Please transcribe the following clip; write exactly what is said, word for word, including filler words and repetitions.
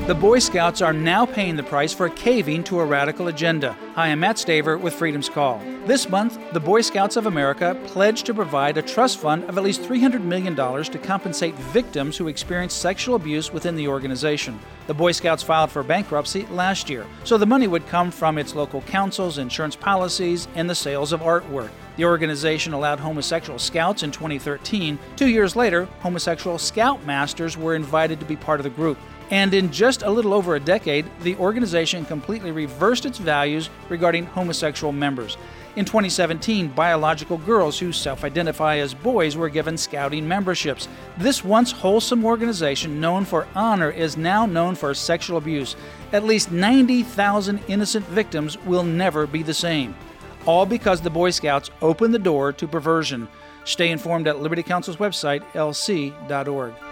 The Boy Scouts are now paying the price for caving to a radical agenda. Hi, I'm Matt Staver with Freedom's Call. This month, the Boy Scouts of America pledged to provide a trust fund of at least three hundred million dollars to compensate victims who experienced sexual abuse within the organization. The Boy Scouts filed for bankruptcy last year, so the money would come from its local councils, insurance policies, and the sales of artwork. The organization allowed homosexual scouts in twenty thirteen. Two years later, homosexual scoutmasters were invited to be part of the group. And in just a little over a decade, the organization completely reversed its values regarding homosexual members. In twenty seventeen, biological girls who self-identify as boys were given scouting memberships. This once wholesome organization known for honor is now known for sexual abuse. At least ninety thousand innocent victims will never be the same. All because the Boy Scouts opened the door to perversion. Stay informed at Liberty Counsel's website, L C dot org.